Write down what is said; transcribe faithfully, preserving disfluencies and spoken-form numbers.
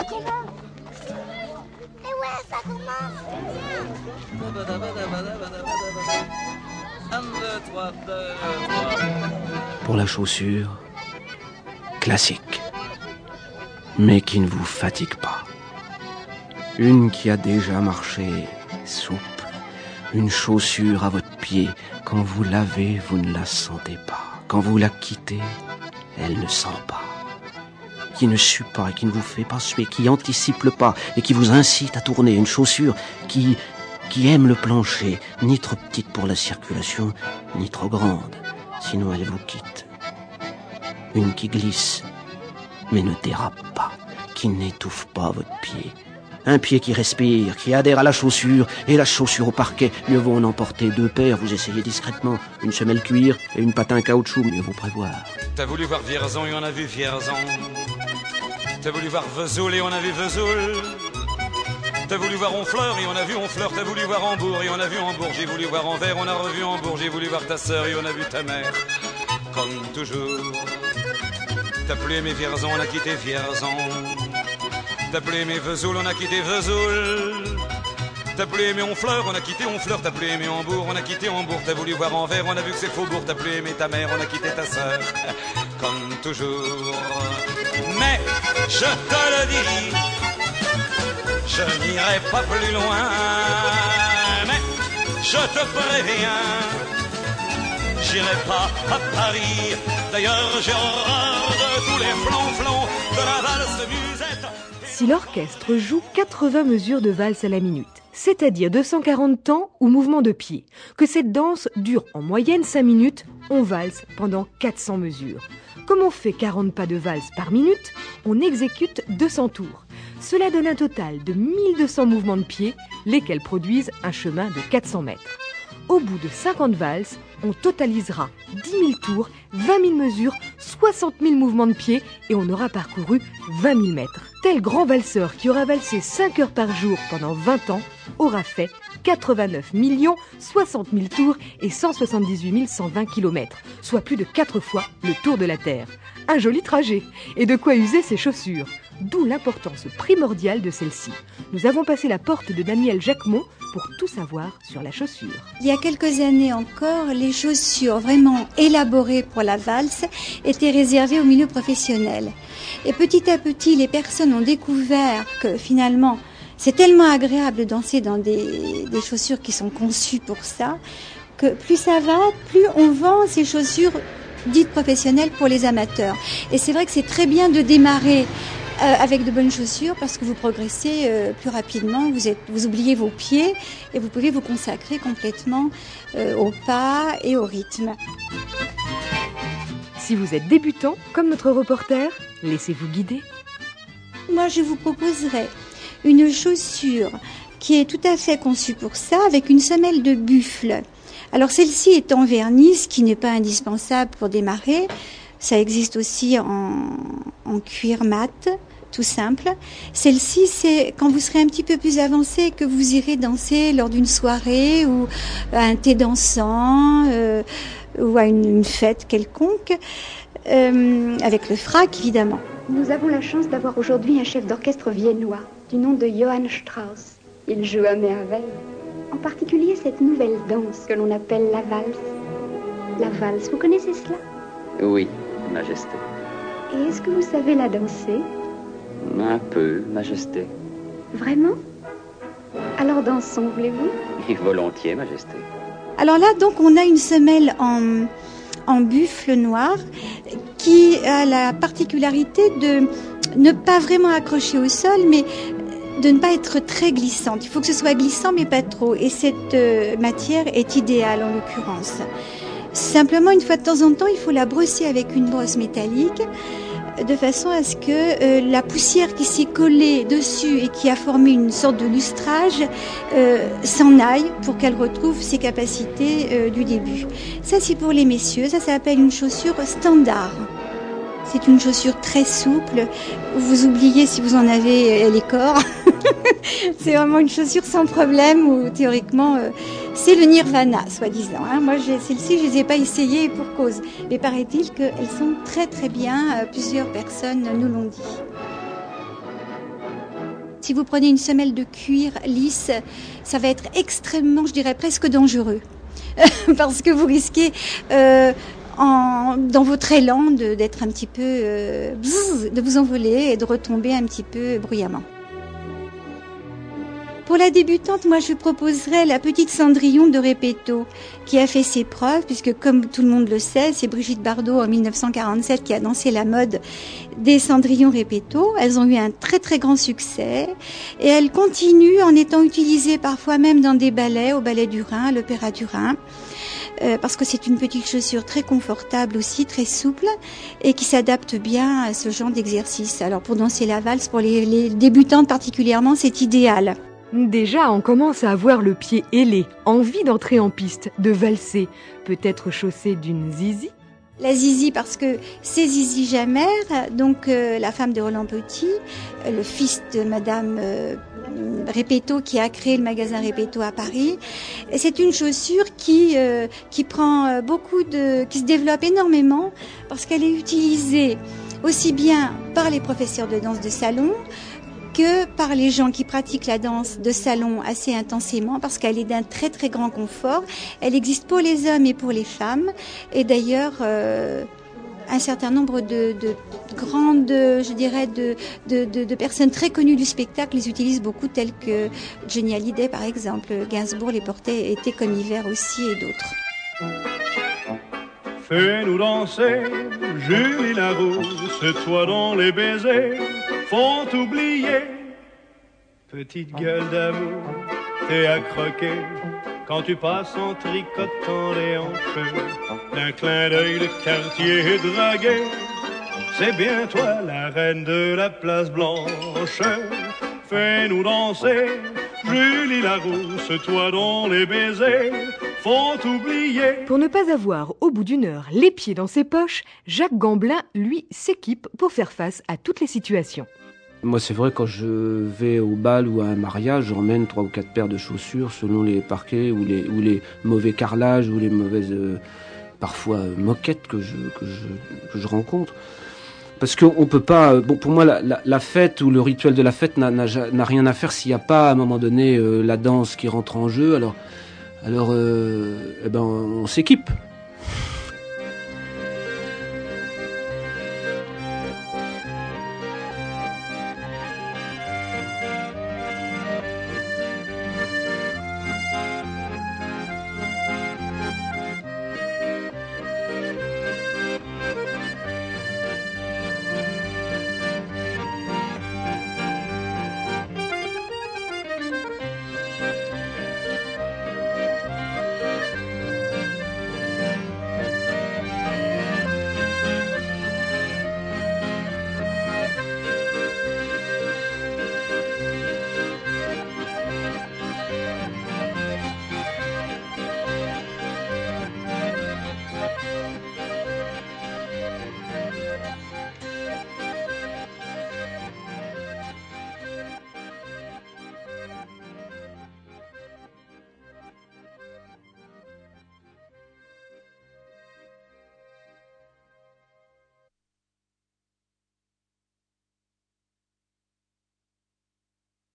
commence. Mais ouais, ça commence. Pour la chaussure, classique, mais qui ne vous fatigue pas. Une qui a déjà marché, souple. Une chaussure à votre pied. Quand vous lavez, vous ne la sentez pas. Quand vous la quittez, elle ne sent pas. Qui ne sue pas et qui ne vous fait pas suer, qui anticipe le pas et qui vous incite à tourner. Une chaussure qui, qui aime le plancher, ni trop petite pour la circulation, ni trop grande. Sinon elle vous quitte. Une qui glisse, mais ne dérape pas, qui n'étouffe pas votre pied. Un pied qui respire, qui adhère à la chaussure, et la chaussure au parquet. Mieux vaut en emporter deux paires, vous essayez discrètement. Une semelle cuir et une patin caoutchouc, mieux vaut prévoir. T'as voulu voir Vierzon et on a vu Vierzon. T'as voulu voir Vesoul et on a vu Vesoul. T'as voulu voir Honfleur et on a vu Honfleur. T'as voulu voir Hambourg et on a vu Hambourg. J'ai voulu voir Anvers, on a revu Hambourg. J'ai voulu voir ta sœur et on a vu ta mère. Comme toujours. T'as plus aimé Vierzon, on a quitté Vierzon. T'as plus aimé Vesoul, on a quitté Vesoul. T'as plus aimé Honfleur, on a quitté Honfleur. T'as plus aimé Hambourg, on a quitté Hambourg. T'as voulu voir Anvers, on a vu que c'est Faubourg. T'as plus aimé ta mère, on a quitté ta sœur. Comme toujours. Mais je te le dis, je n'irai pas plus loin. Mais je te préviens, j'irai pas à Paris. D'ailleurs j'ai horreur de tous les flonflons de la valse musette. Si l'orchestre joue quatre-vingts mesures de valse à la minute, c'est-à-dire deux cent quarante temps ou mouvements de pied, que cette danse dure en moyenne cinq minutes, on valse pendant quatre cents mesures. Comme on fait quarante pas de valse par minute, on exécute deux cents tours. Cela donne un total de mille deux cents mouvements de pied, lesquels produisent un chemin de quatre cents mètres. Au bout de cinquante valses, on totalisera dix mille tours, vingt mille mesures, soixante mille mouvements de pied et on aura parcouru vingt mille mètres. Tel grand valseur qui aura valsé cinq heures par jour pendant vingt ans aura fait quatre-vingt-neuf millions soixante mille tours et cent soixante-dix-huit mille cent vingt kilomètres, soit plus de quatre fois le tour de la Terre. Un joli trajet et de quoi user ses chaussures, d'où l'importance primordiale de celle-ci. Nous avons passé la porte de Daniel Jacquemont pour tout savoir sur la chaussure. Il y a quelques années encore, les chaussures vraiment élaborées pour la valse étaient réservées au milieu professionnel. Et petit à petit, les personnes ont découvert que finalement, c'est tellement agréable de danser dans des, des chaussures qui sont conçues pour ça, que plus ça va, plus on vend ces chaussures dites professionnelles pour les amateurs. Et c'est vrai que c'est très bien de démarrer euh, avec de bonnes chaussures parce que vous progressez euh, plus rapidement, vous, êtes, vous oubliez vos pieds et vous pouvez vous consacrer complètement euh, au pas et au rythme. Si vous êtes débutant, comme notre reporter, laissez-vous guider. Moi, je vous proposerais une chaussure qui est tout à fait conçue pour ça, avec une semelle de buffle. Alors celle-ci est en vernis, ce qui n'est pas indispensable pour démarrer. Ça existe aussi en, en cuir mat, tout simple. Celle-ci, c'est quand vous serez un petit peu plus avancé, que vous irez danser lors d'une soirée ou à un thé dansant euh, ou à une, une fête quelconque, euh, avec le frac évidemment. Nous avons la chance d'avoir aujourd'hui un chef d'orchestre viennois du nom de Johann Strauss. Il joue à merveille. En particulier cette nouvelle danse que l'on appelle la valse. La valse, vous connaissez cela? Oui, Majesté. Et est-ce que vous savez la danser? Un peu, Majesté. Vraiment? Alors dansons, voulez-vous? Et volontiers, Majesté. Alors là, donc, on a une semelle en, en buffle noir qui a la particularité de ne pas vraiment accrocher au sol, mais de ne pas être très glissante. Il faut que ce soit glissant, mais pas trop. Et cette euh, matière est idéale, en l'occurrence. Simplement, une fois de temps en temps, il faut la brosser avec une brosse métallique, de façon à ce que euh, la poussière qui s'est collée dessus et qui a formé une sorte de lustrage euh, s'en aille pour qu'elle retrouve ses capacités euh, du début. Ça, c'est pour les messieurs. Ça, ça s'appelle une chaussure standard. C'est une chaussure très souple. Vous oubliez si vous en avez les corps. C'est vraiment une chaussure sans problème où théoriquement euh, c'est le nirvana, soi-disant. Hein. Moi, j'ai, celles-ci, je les ai pas essayées pour cause. Mais paraît-il qu'elles sont très très bien. Euh, plusieurs personnes nous l'ont dit. Si vous prenez une semelle de cuir lisse, ça va être extrêmement, je dirais presque dangereux. Parce que vous risquez, euh, en, dans votre élan, de, d'être un petit peu, euh, bzz, de vous envoler et de retomber un petit peu bruyamment. Pour la débutante, moi je proposerais la petite Cendrillon de Repetto, qui a fait ses preuves, puisque comme tout le monde le sait, c'est Brigitte Bardot en dix-neuf cent quarante-sept qui a lancé la mode des Cendrillons Repetto. Elles ont eu un très très grand succès et elles continuent en étant utilisées parfois même dans des ballets, au ballet du Rhin, à l'Opéra du Rhin. Euh, parce que c'est une petite chaussure très confortable aussi, très souple et qui s'adapte bien à ce genre d'exercice. Alors pour danser la valse, pour les, les débutantes particulièrement, c'est idéal. Déjà, on commence à avoir le pied ailé, envie d'entrer en piste, de valser, peut-être chaussée d'une zizi. La zizi parce que c'est Zizi Jamère, donc euh, la femme de Roland Petit, euh, le fils de Madame euh, Repetto qui a créé le magasin Repetto à Paris. Et c'est une chaussure qui euh, qui prend beaucoup de, qui se développe énormément parce qu'elle est utilisée aussi bien par les professeurs de danse de salon que par les gens qui pratiquent la danse de salon assez intensément parce qu'elle est d'un très très grand confort. Elle existe pour les hommes et pour les femmes. Et d'ailleurs, euh, un certain nombre de, de grandes, je dirais, de, de, de, de personnes très connues du spectacle les utilisent beaucoup, telles que Johnny Hallyday par exemple. Gainsbourg les portait, été comme hiver aussi et d'autres. Fais-nous danser, Julie Larousse, toi dont les baisers font oublier. Petite gueule d'amour, t'es à croquer quand tu passes en tricotant les hanches. D'un clin d'œil de quartier dragué, c'est bien toi la reine de la place Blanche. Fais-nous danser, Julie Larousse, toi dont les baisers font oublier. Pour ne pas avoir, au bout d'une heure, les pieds dans ses poches, Jacques Gamblin, lui, s'équipe pour faire face à toutes les situations. Moi, c'est vrai, quand je vais au bal ou à un mariage, j'emmène trois ou quatre paires de chaussures selon les parquets ou les, ou les mauvais carrelages ou les mauvaises, euh, parfois, euh, moquettes que je, que, je, que je rencontre. Parce qu'on peut pas... Bon, pour moi, la, la, la fête ou le rituel de la fête n'a, n'a, n'a rien à faire s'il n'y a pas, à un moment donné, euh, la danse qui rentre en jeu. Alors, alors euh, eh ben, on s'équipe.